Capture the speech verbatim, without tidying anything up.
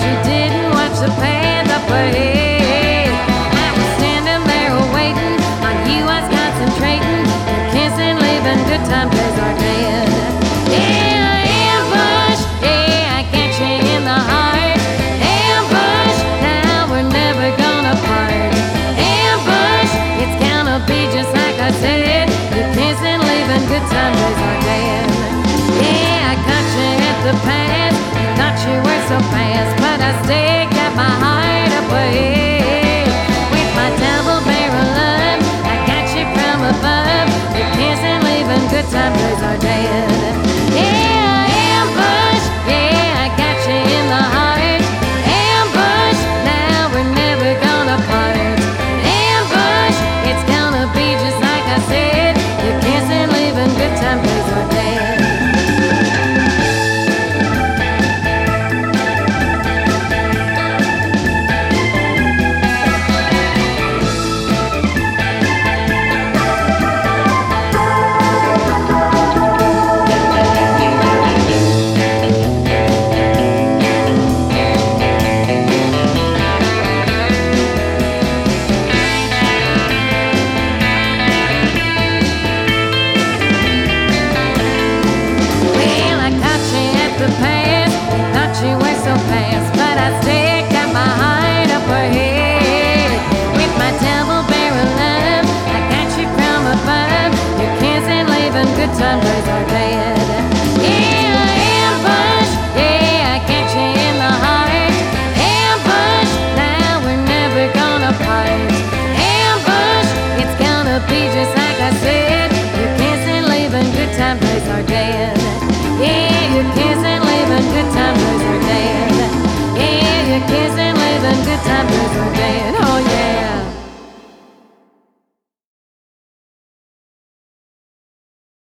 you didn't watch the path up ahead. I was standing there waiting on you, I was concentrating. Your kissing, leaving, good time days are dead. Yeah, ambush, yeah, I catch you in the heart. Ambush, now we're never gonna part. Ambush, it's gonna be just like I said. Your kissing, leaving, good time days are dead. Yeah, I caught you at the pass. Thought you were so fast, but I still got my heart up ahead. With my double barrel love, I got you from above. Your kissing, leaving, good time days are dead. Yeah, ambush, yeah, I got you in the heart. Ambush, now we're never gonna part. Ambush, it's gonna be just like I said. Your kissing, leaving, good time days are dead. The past, thought you were so fast, but I still got my heart up ahead. With my double barrel love, I got you from above. Your kissing, leaving, good time days are dead. Yeah, ambush, yeah, I got you in the heart. Ambush, now we're never gonna part. Ambush, it's gonna be just